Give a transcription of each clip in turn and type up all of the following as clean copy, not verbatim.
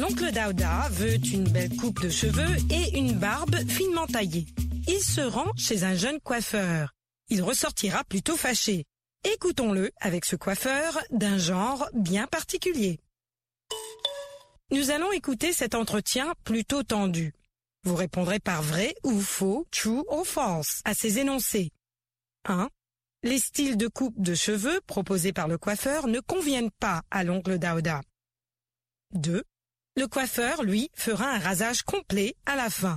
L'oncle Daouda veut une belle coupe de cheveux et une barbe finement taillée. Il se rend chez un jeune coiffeur. Il ressortira plutôt fâché. Écoutons-le avec ce coiffeur d'un genre bien particulier. Nous allons écouter cet entretien plutôt tendu. Vous répondrez par vrai ou faux, true or false, à ces énoncés. 1. Les styles de coupe de cheveux proposés par le coiffeur ne conviennent pas à l'oncle Daouda. 2. Le coiffeur, lui, fera un rasage complet à la fin.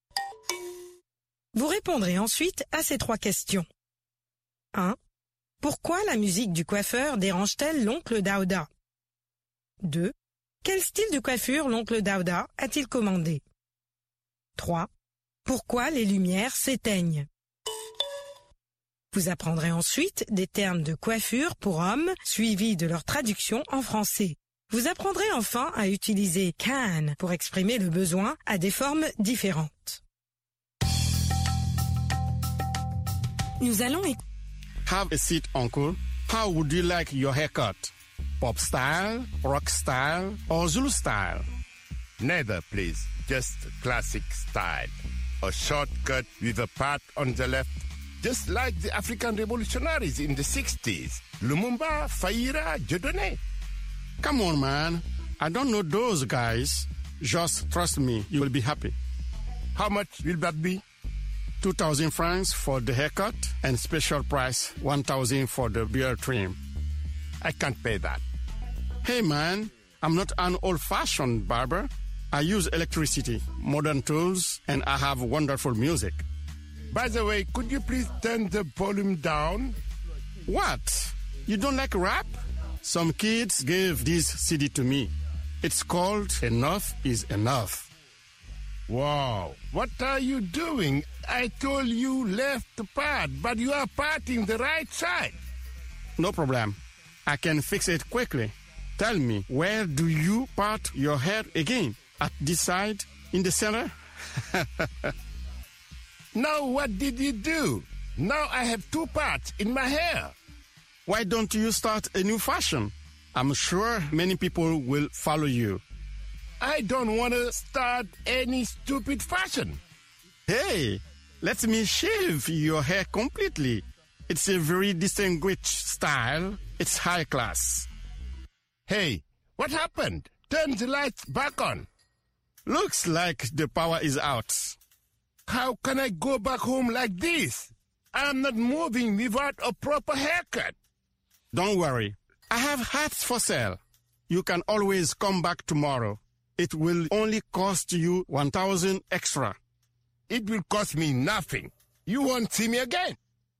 Vous répondrez ensuite à ces 3 questions. 1. Pourquoi la musique du coiffeur dérange-t-elle l'oncle Daouda? 2. Quel style de coiffure l'oncle Daouda a-t-il commandé? 3. Pourquoi les lumières s'éteignent? Vous apprendrez ensuite des termes de coiffure pour hommes, suivis de leur traduction en français. Vous apprendrez enfin à utiliser can pour exprimer le besoin à des formes différentes. Nous allons écouter. Have a seat, uncle. How would you like your haircut? Pop style, rock style, or Zulu style? Neither, please. Just classic style. A short cut with a part on the left. Just like the African revolutionaries in the 60s. Lumumba, Faira, Dieudonné. Come on, man. I don't know those guys. Just trust me, you will be happy. How much will that be? 2,000 francs for the haircut and special price 1,000 for the beard trim. I can't pay that. Hey, man, I'm not an old-fashioned barber. I use electricity, modern tools, and I have wonderful music. By the way, could you please turn the volume down? What? You don't like rap? Some kids gave this CD to me. It's called Enough is Enough. Wow, what are you doing? I told you left part, but you are parting the right side. No problem. I can fix it quickly. Tell me, where do you part your hair again? At this side? In the center? Now what did you do? Now I have 2 parts in my hair. Why don't you start a new fashion? I'm sure many people will follow you. I don't want to start any stupid fashion. Hey, let me shave your hair completely. It's a very distinguished style. It's high class. Hey, what happened? Turn the lights back on. Looks like the power is out. How can I go back home like this? I'm not moving without a proper haircut. Don't worry. I have hats for sale. You can always come back tomorrow. It will only cost you 1,000 extra. It will cost me nothing. You won't see me again.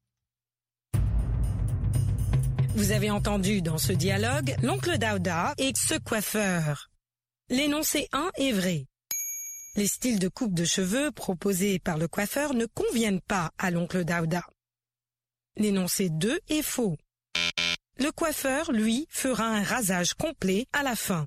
Vous avez entendu dans ce dialogue l'oncle Daouda et ce coiffeur. L'énoncé 1 est vrai. Les styles de coupe de cheveux proposés par le coiffeur ne conviennent pas à l'oncle Daouda. L'énoncé 2 est faux. Le coiffeur, lui, fera un rasage complet à la fin.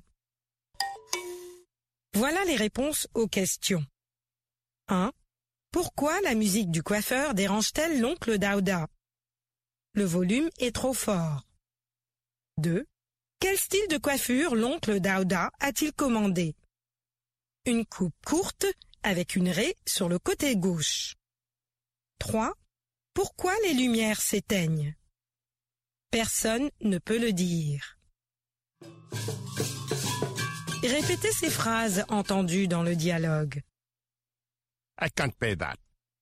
Voilà les réponses aux questions. 1. Pourquoi la musique du coiffeur dérange-t-elle l'oncle Daouda? Le volume est trop fort. 2. Quel style de coiffure l'oncle Daouda a-t-il commandé? Une coupe courte avec une raie sur le côté gauche. 3. Pourquoi les lumières s'éteignent? Personne ne peut le dire. Répétez ces phrases entendues dans le dialogue. I can't pay that.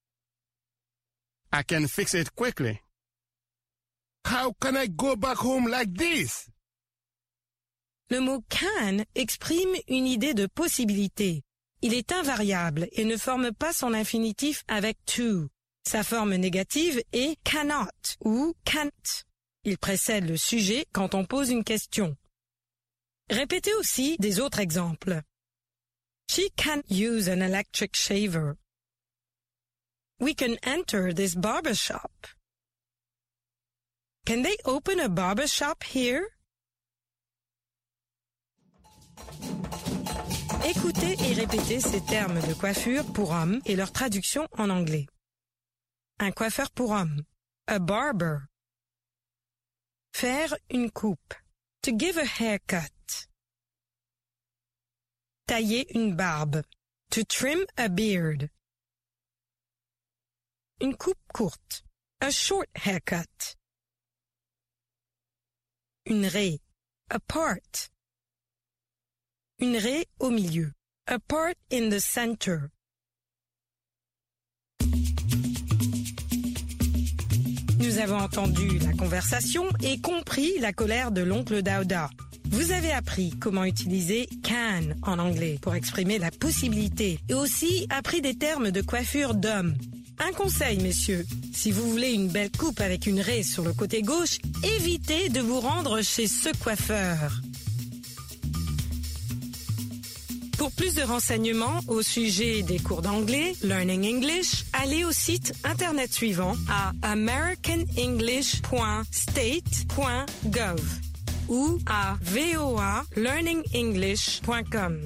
I can fix it quickly. How can I go back home like this? Le mot can exprime une idée de possibilité. Il est invariable et ne forme pas son infinitif avec to. Sa forme négative est cannot ou can't. Il précède le sujet quand on pose une question. Répétez aussi des autres exemples. She can't use an electric shaver. We can enter this barber shop. Can they open a barber shop here? Écoutez et répétez ces termes de coiffure pour hommes et leur traduction en anglais. Un coiffeur pour homme. A barber. Faire une coupe. To give a haircut. tailler une barbe. To trim a beard. Une coupe courte. A short haircut. Une raie. A part. Une raie au milieu. A part in the center. Nous avons entendu la conversation et compris la colère de l'oncle Dauda. Vous avez appris comment utiliser can en anglais pour exprimer la possibilité et aussi appris des termes de coiffure d'homme. Un conseil, messieurs, si vous voulez une belle coupe avec une raie sur le côté gauche, évitez de vous rendre chez ce coiffeur. Pour plus de renseignements au sujet des cours d'anglais, Learning English, allez au site internet suivant à americanenglish.state.gov ou à voalearningenglish.com.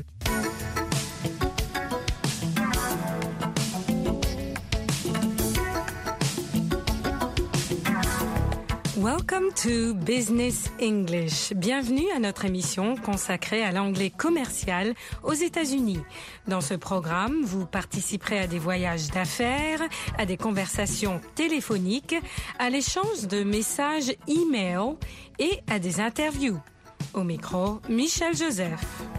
Welcome to Business English. Bienvenue à notre émission consacrée à l'anglais commercial aux États-Unis. Dans ce programme, vous participerez à des voyages d'affaires, à des conversations téléphoniques, à l'échange de messages e-mail et à des interviews. Au micro, Michel Joseph.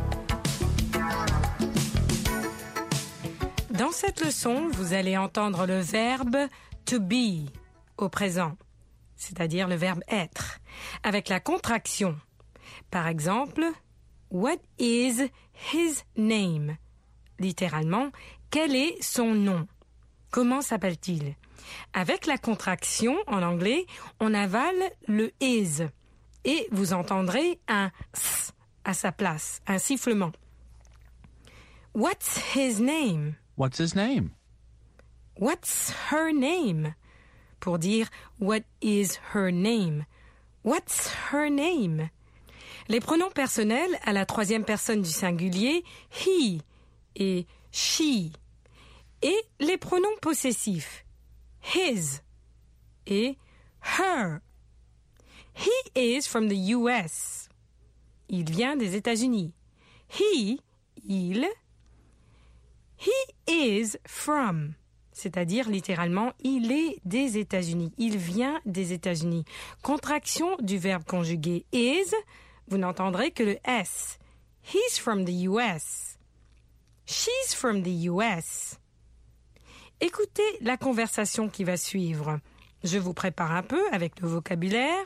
Dans cette leçon, vous allez entendre le verbe to be au présent, c'est-à-dire le verbe être, avec la contraction. Par exemple, what is his name? Littéralement, quel est son nom? Comment s'appelle-t-il? Avec la contraction, en anglais, on avale le is et vous entendrez un s à sa place, un sifflement. What's his name? What's his name? What's her name? Pour dire what is her name? What's her name? Les pronoms personnels à la troisième personne du singulier, he et she. Et les pronoms possessifs, his et her. He is from the US. Il vient des États-Unis. He, il. He is from. C'est-à-dire littéralement, il est des États-Unis. Il vient des États-Unis. Contraction du verbe conjugué is, vous n'entendrez que le S. He's from the US. She's from the US. Écoutez la conversation qui va suivre. Je vous prépare un peu avec le vocabulaire.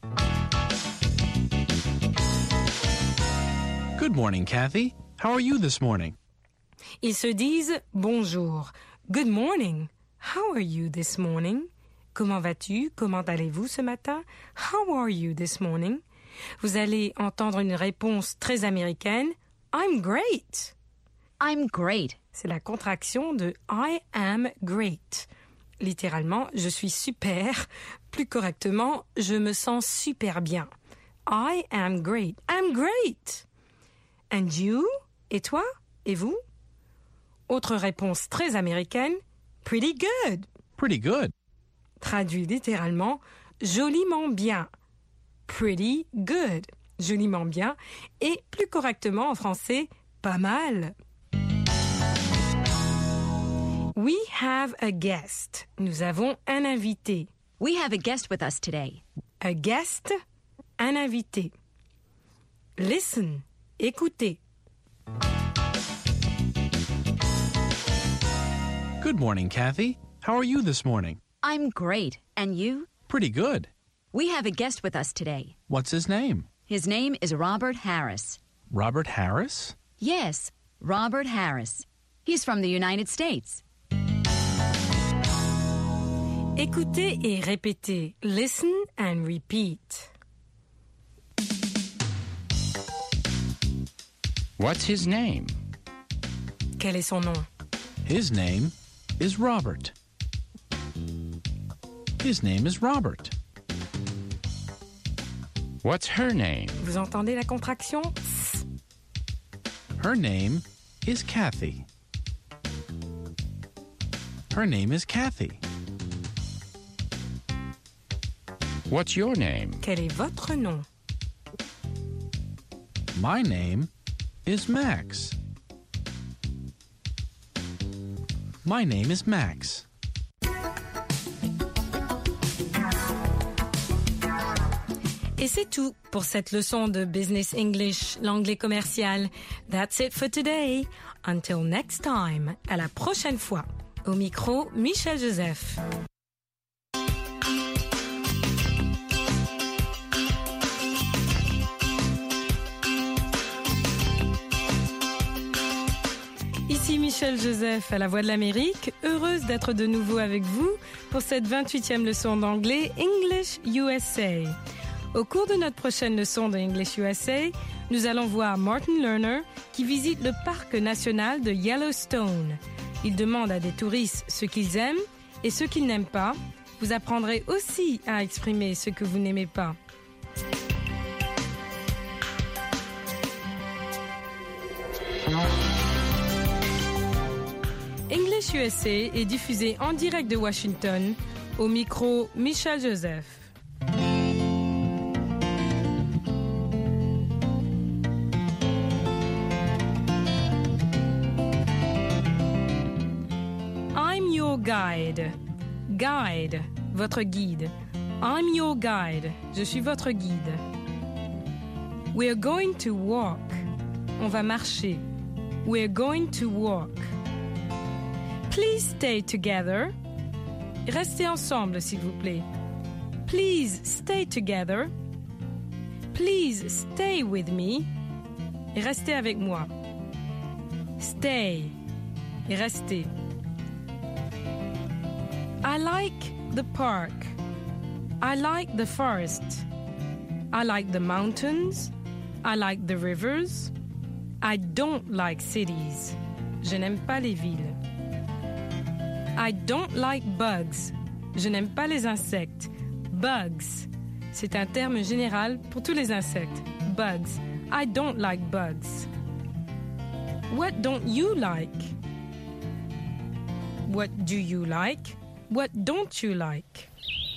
Good morning, Kathy. How are you this morning? Ils se disent bonjour. Good morning. How are you this morning? Comment vas-tu? Comment allez-vous ce matin? How are you this morning? Vous allez entendre une réponse très américaine. I'm great. I'm great. C'est la contraction de I am great. Littéralement, je suis super. Plus correctement, je me sens super bien. I am great. I'm great. And you? Et toi? Et vous? Autre réponse très américaine, pretty good. Pretty good. Traduit littéralement, joliment bien. Pretty good. Joliment bien. Et plus correctement en français, pas mal. We have a guest. Nous avons un invité. We have a guest with us today. A guest, un invité. Listen, écoutez. Good morning, Kathy. How are you this morning? I'm great. And you? Pretty good. We have a guest with us today. What's his name? His name is Robert Harris. Robert Harris? Yes, Robert Harris. He's from the United States. Écoutez et répétez. Listen and repeat. What's his name? Quel est son nom? His name is Robert. His name is Robert. What's her name? Vous entendez la contraction? S. Her name is Kathy. Her name is Kathy. What's your name? Quel est votre nom? My name is Max. My name is Max. Et c'est tout pour cette leçon de Business English, l'anglais commercial. That's it for today. Until next time. À la prochaine fois. Au micro, Michel Joseph. Ici Michel Joseph à la Voix de l'Amérique, heureuse d'être de nouveau avec vous pour cette 28e leçon d'anglais English USA. Au cours de notre prochaine leçon de English USA, nous allons voir Martin Lerner qui visite le parc national de Yellowstone. Il demande à des touristes ce qu'ils aiment et ce qu'ils n'aiment pas. Vous apprendrez aussi à exprimer ce que vous n'aimez pas. English USA est diffusé en direct de Washington. Au micro, Michel Joseph. I'm your guide. Guide, votre guide. I'm your guide. Je suis votre guide. We're going to walk. On va marcher. We're going to walk. Please stay together. Restez ensemble, s'il vous plaît. Please stay together. Please stay with me. Et restez avec moi. Stay. Et restez. I like the park. I like the forest. I like the mountains. I like the rivers. I don't like cities. Je n'aime pas les villes. I don't like bugs. Je n'aime pas les insectes. Bugs. C'est un terme général pour tous les insectes. Bugs. I don't like bugs. What don't you like? What do you like? What don't you like?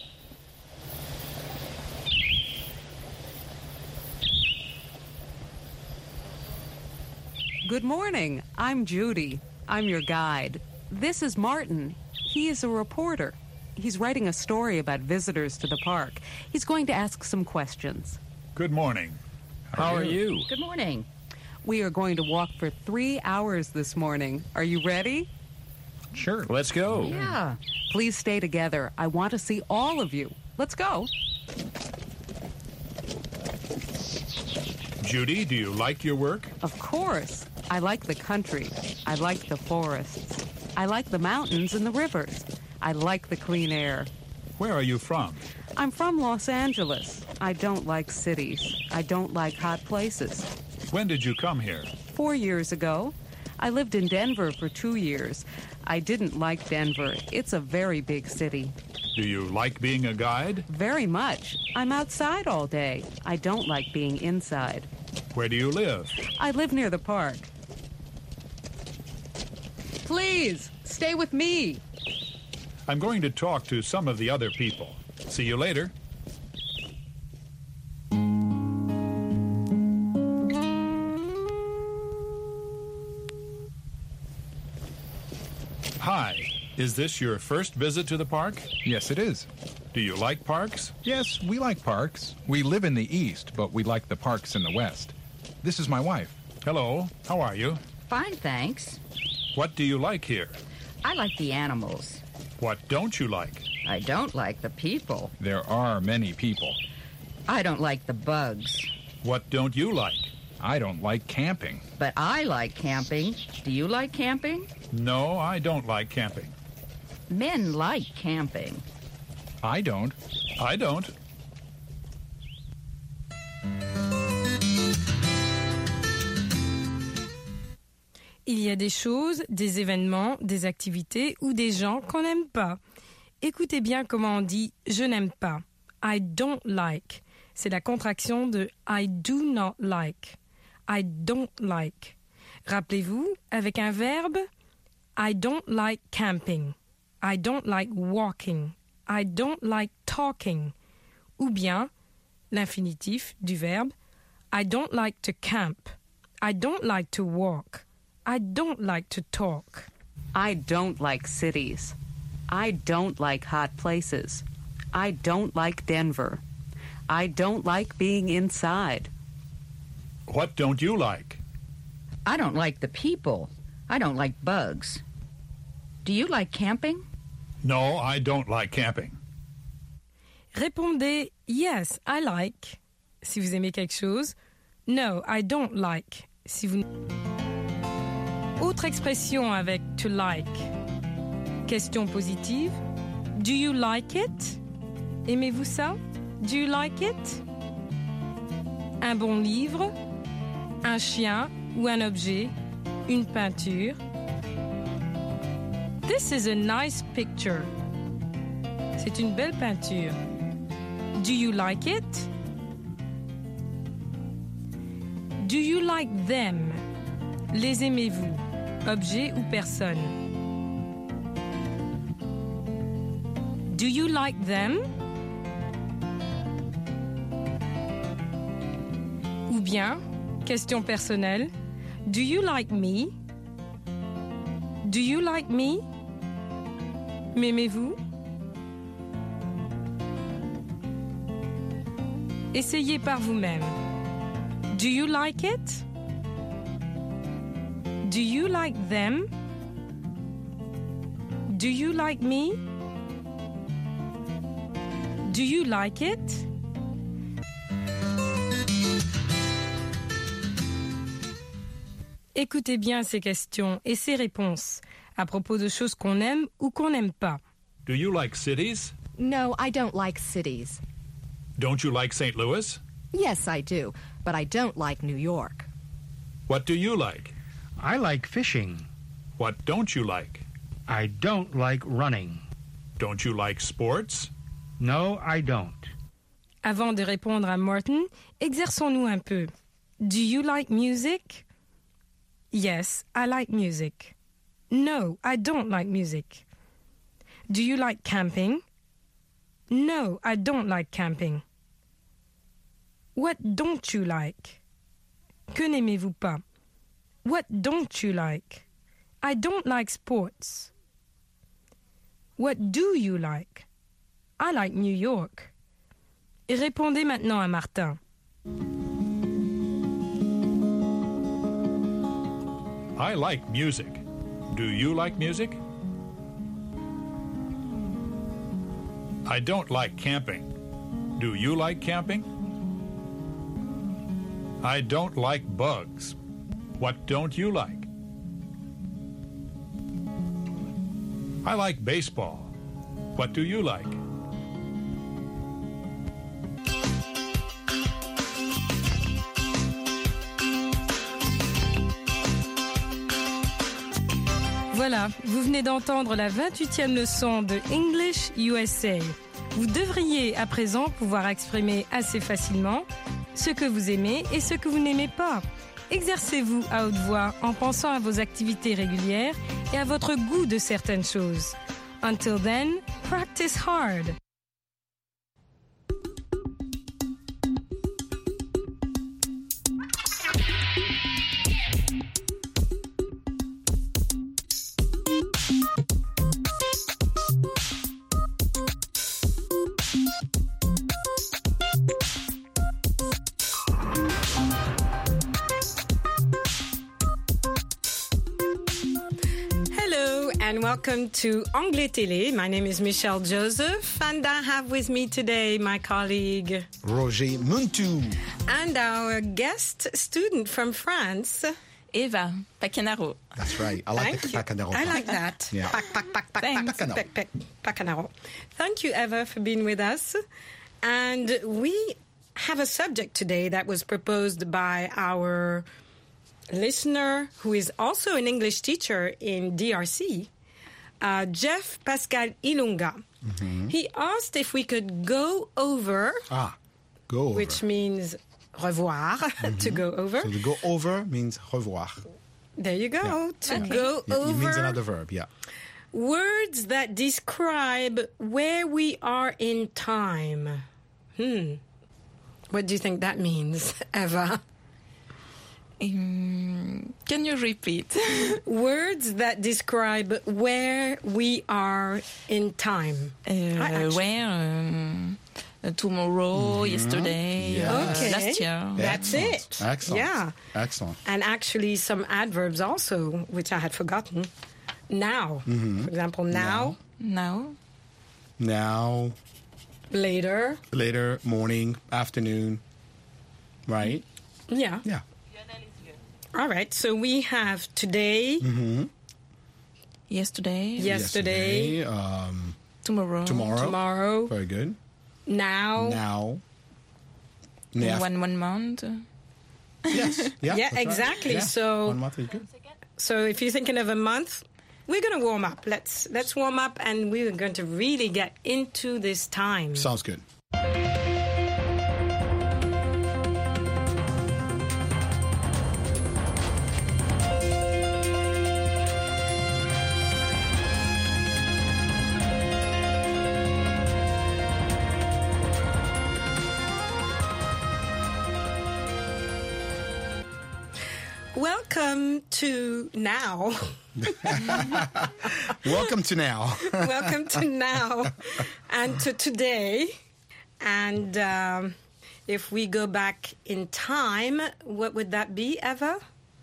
Good morning. I'm Judy. I'm your guide. This is Martin. He is a reporter. He's writing a story about visitors to the park. He's going to ask some questions. Good morning. How are you? Good morning. We are going to walk for 3 hours this morning. Are you ready? Sure. Let's go. Yeah. Please stay together. I want to see all of you. Let's go. Judy, do you like your work? Of course. I like the country. I like the forests. I like the mountains and the rivers. I like the clean air. Where are you from? I'm from Los Angeles. I don't like cities. I don't like hot places. When did you come here? 4 years ago. I lived in Denver for 2 years. I didn't like Denver. It's a very big city. Do you like being a guide? Very much. I'm outside all day. I don't like being inside. Where do you live? I live near the park. Please, stay with me. I'm going to talk to some of the other people. See you later. Hi. Is this your first visit to the park? Yes, it is. Do you like parks? Yes, we like parks. We live in the east, but we like the parks in the west. This is my wife. Hello. How are you? Fine, thanks. What do you like here? I like the animals. What don't you like? I don't like the people. There are many people. I don't like the bugs. What don't you like? I don't like camping. But I like camping. Do you like camping? No, I don't like camping. Men like camping. I don't. I don't. Il y a des choses, des événements, des activités ou des gens qu'on n'aime pas. Écoutez bien comment on dit « je n'aime pas ». I don't like. C'est la contraction de I do not like. I don't like. Rappelez-vous, avec un verbe, I don't like camping. I don't like walking. I don't like talking. Ou bien, l'infinitif du verbe, I don't like to camp. I don't like to walk. I don't like to talk. I don't like cities. I don't like hot places. I don't like Denver. I don't like being inside. What don't you like? I don't like the people. I don't like bugs. Do you like camping? No, I don't like camping. Répondez yes, I like si vous aimez quelque chose. No, I don't like si vous... Autre expression avec to like. Question positive. Do you like it? Aimez-vous ça? Do you like it? Un bon livre, un chien ou un objet, une peinture. This is a nice picture. C'est une belle peinture. Do you like it? Do you like them? Les aimez-vous? Objet ou personne? Do you like them? Ou bien, question personnelle, do you like me? Do you like me? M'aimez-vous? Essayez par vous-même. Do you like it? Do you like them? Do you like me? Do you like it? Écoutez bien ces questions et ces réponses à propos de choses qu'on aime ou qu'on n'aime pas. Do you like cities? No, I don't like cities. Don't you like St. Louis? Yes, I do, but I don't like New York. What do you like? I like fishing. What don't you like? I don't like running. Don't you like sports? No, I don't. Avant de répondre à Martin, exerçons-nous un peu. Do you like music? Yes, I like music. No, I don't like music. Do you like camping? No, I don't like camping. What don't you like? Que n'aimez-vous pas? What don't you like? I don't like sports. What do you like? I like New York. Et répondez maintenant à Martin. I like music. Do you like music? I don't like camping. Do you like camping? I don't like bugs. What don't you like? I like baseball. What do you like? Voilà, vous venez d'entendre la 28e leçon de English USA. Vous devriez à présent pouvoir exprimer assez facilement ce que vous aimez et ce que vous n'aimez pas. Exercez-vous à haute voix en pensant à vos activités régulières et à votre goût de certaines choses. Until then, practice hard. And welcome to Anglais Télé. My name is Michelle Joseph, and I have with me today my colleague Roger Muntu, and our guest student from France, Eva Pacanaro. That's right. I like the Pacanaro. I like that. Yeah. Pacanaro. Thank you, Eva, for being with us. And we have a subject today that was proposed by our listener, who is also an English teacher in DRC, Jeff Pascal Ilunga. Mm-hmm. He asked if we could go over. Go over. Which means revoir, to go over. So to go over means revoir. There you go. Yeah. To go over. It means another verb, yeah. Words that describe where we are in time. What do you think that means, Eva? Can you repeat? Words that describe where we are in time. Where? Tomorrow, yesterday, Okay. last year. That's it. Excellent. Yeah. Excellent. And actually some adverbs also, which I had forgotten. Now. For example, now. Now. Now, Later. later, morning, afternoon. Right? Yeah. Yeah. All right. So we have today, Yesterday. Tomorrow. tomorrow, Very good. now. Now. One month. Yes. Yeah, Yeah, that's right. exactly. Yeah. So 1 month is good. So if you're thinking of a month, we're going to warm up. Let's warm up, and we're going to really get into this time. Sounds good. Welcome to now. Welcome to now. Welcome to now and to today. And if we go back in time, what would that be, Eva?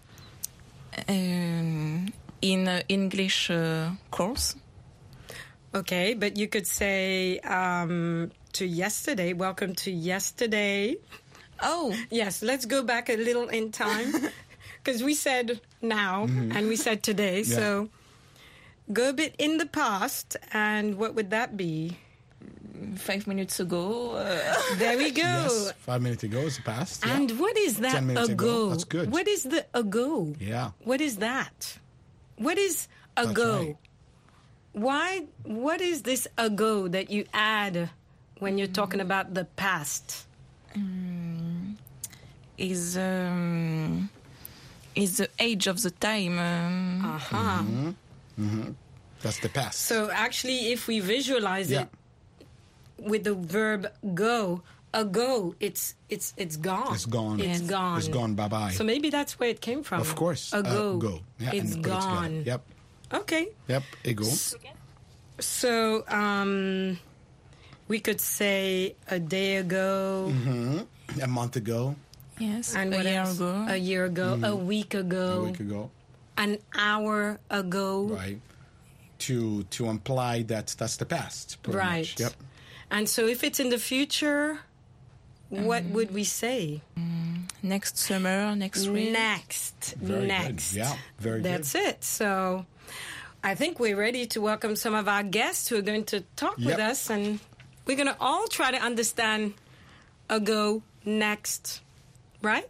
In English course. Okay, but you could say to yesterday. Welcome to yesterday. Oh. Yes, let's go back a little in time. Because we said now and we said today. Yeah. So go a bit in the past, and what would that be? 5 minutes ago. There we go. Yes. 5 minutes ago is the past. Yeah. And what is that 10 minutes ago. ago? That's good. What is the ago? Yeah. What is that? What is ago? right. Why? What is this ago that you add when you're talking about the past? Is the age of the time. That's the past. So actually, if we visualize it with the verb go, ago, it's gone. It's gone. It's gone. It's gone. Bye-bye. So maybe that's where it came from. Of course. Ago. Go. Yeah, It's and put it together. gone. Yep. Okay. Yep. Ego. So we could say a day ago. A month ago. Yes. And a what year else? ago. A year ago. A week ago. A week ago. An hour ago. Right. To imply that that's the past. Pretty Right. much. Yep. And so if it's in the future, what would we say? Next summer, next week. Next. Very Next. good. Yeah. Very That's good. it. So I think we're ready to welcome some of our guests who are going to talk with Yep. us, and we're going to all try to understand ago, next, right?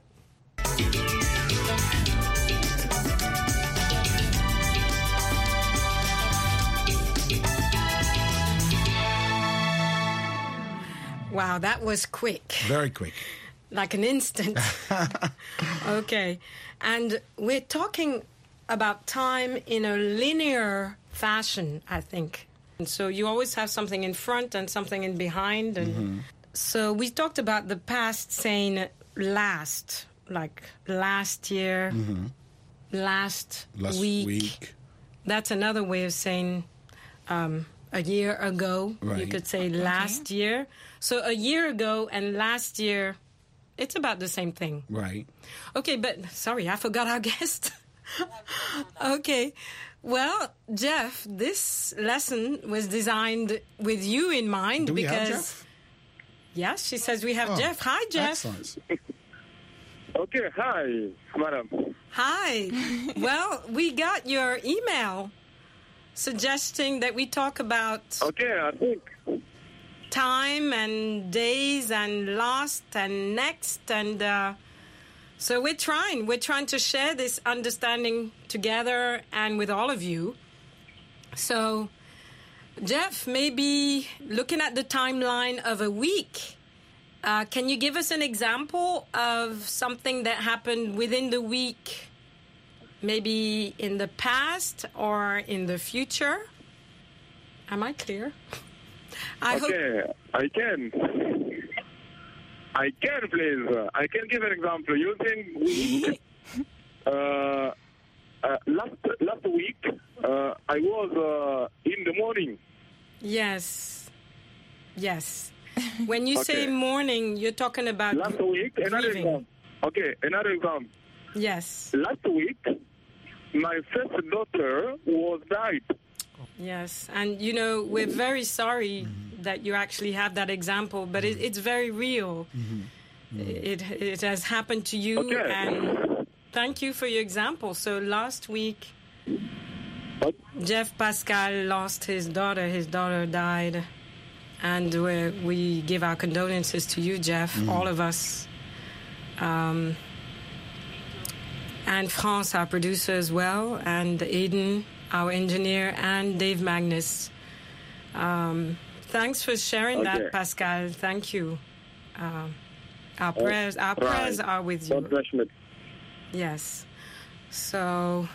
Wow, that was quick. Very quick. Like an instant. Okay. And we're talking about time in a linear fashion, I think. And so you always have something in front and something in behind. And so we talked about the past saying last, like last year, last week. That's another way of saying a year ago. You Right. could say last year. So a year ago and last year, it's about the same thing. Right. Okay, but sorry, I forgot our guest. Okay. Well, Jeff, this lesson was designed with you in mind Do we because... have Jeff? Yes, she says we have Jeff. Hi, Jeff. Excellent. Okay, hi, madam. Hi. Well, we got your email suggesting that we talk about Okay, I think. time and days and lost and next, and so we're trying to share this understanding together and with all of you. So Jeff, maybe looking at the timeline of a week, can you give us an example of something that happened within the week, maybe in the past or in the future? Am I clear? I Okay, I can, please. I can give an example using Last week, I was in the morning. Yes. When you say Okay. morning, you're talking about Last week, another grieving. exam. Okay, another exam. Yes. Last week, my first daughter was died. Yes, and we're very sorry that you actually have that example, but it's very real. It has happened to you, Okay. and thank you for your example. So last week, Jeff Pascal lost his daughter. His daughter died, and we give our condolences to you, Jeff, all of us. And France, our producer as well, and Aiden, our engineer, and Dave Magnus. Thanks for sharing that, Pascal. Thank you. Our prayers are with you. God bless me. Yes. So,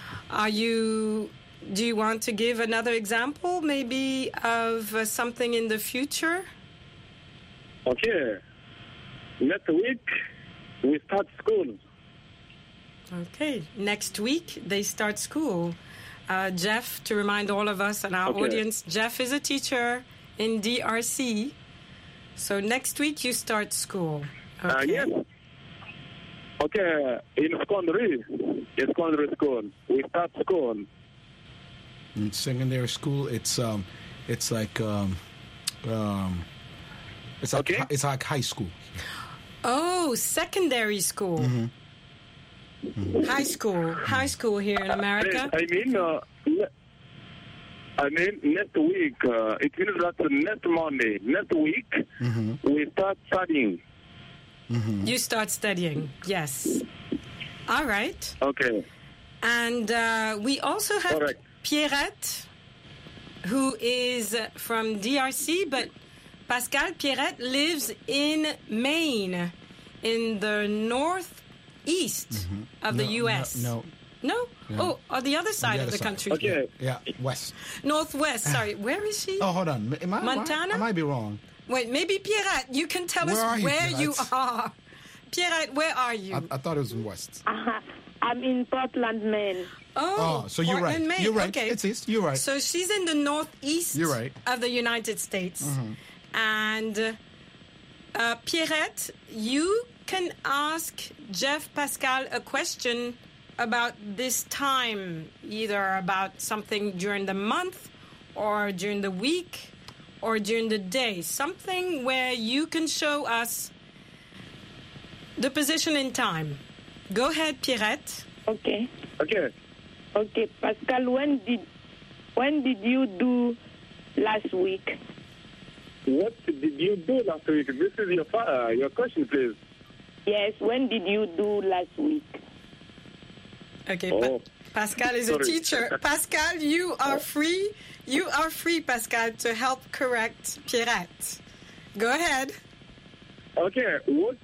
do you want to give another example, maybe, of something in the future? Okay. Next week, we start school. Okay. Next week, they start school. Jeff, to remind all of us and our audience, Jeff is a teacher in DRC. So next week, you start school. Okay. Yes. Okay, in secondary school, we start school. In secondary school, it's like high school. Oh, secondary school. High school here in America. I mean, next week, it means that next Monday, next week, we start studying. You start studying, yes. All right. Okay. And we also have Pierrette, who is from DRC, but Pascal Pierrette lives in Maine, in the northeast of the U.S. No? Oh, on the other side of the country. Okay. Yeah, west. Northwest, sorry. Where is she? Oh, hold on. Montana? I might be wrong. Wait, maybe Pierrette, you can tell us where you are. Pierrette, where are you? I thought it was in west. I'm in Portland, Maine. Oh, so you're right. Maine. You're right. Okay. It's east. You're right. So she's in the northeast You're right. of the United States. And Pierrette, you can ask Jeff Pascal a question about this time, either about something during the month or during the week or during the day. Something where you can show us the position in time. Go ahead, Pierrette. Okay. Okay. Okay, Pascal, when did you do last week? What did you do last week? This is your question, please. Yes, when did you do last week? Okay, Pascal is a teacher. Pascal, you are free. You are free, Pascal, to help correct Pierrette. Go ahead. Okay, what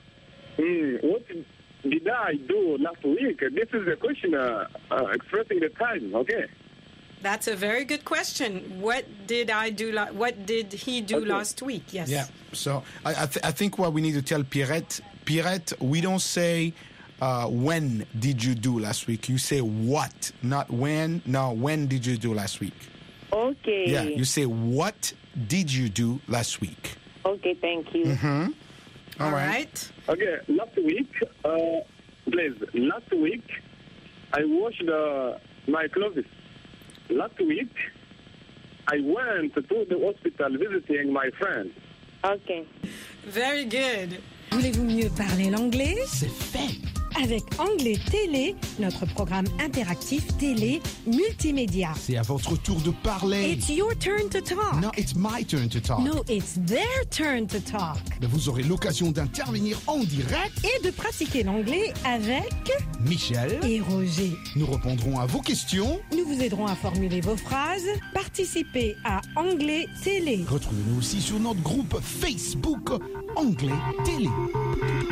did I do last week? This is the question expressing the time, okay? That's a very good question. What did I do? What did he do last week? Yes. Yeah. So I think what we need to tell Pierrette, we don't say when did you do last week. You say what, not when. No, when did you do last week? Okay. Yeah, you say what did you do last week. Okay, thank you. All right. Okay, last week, please. Last week, I washed my clothes. Last week, I went to the hospital visiting my friend. Okay. Very good. Voulez-vous mieux parler l'anglais? C'est fait. Avec Anglais Télé, notre programme interactif télé multimédia. C'est à votre tour de parler. It's your turn to talk. No, it's my turn to talk. No, it's their turn to talk. Mais vous aurez l'occasion d'intervenir en direct et de pratiquer l'anglais avec Michel et Roger. Nous répondrons à vos questions. Nous vous aiderons à formuler vos phrases. Participez à Anglais Télé. Retrouvez-nous aussi sur notre groupe Facebook Anglais Télé.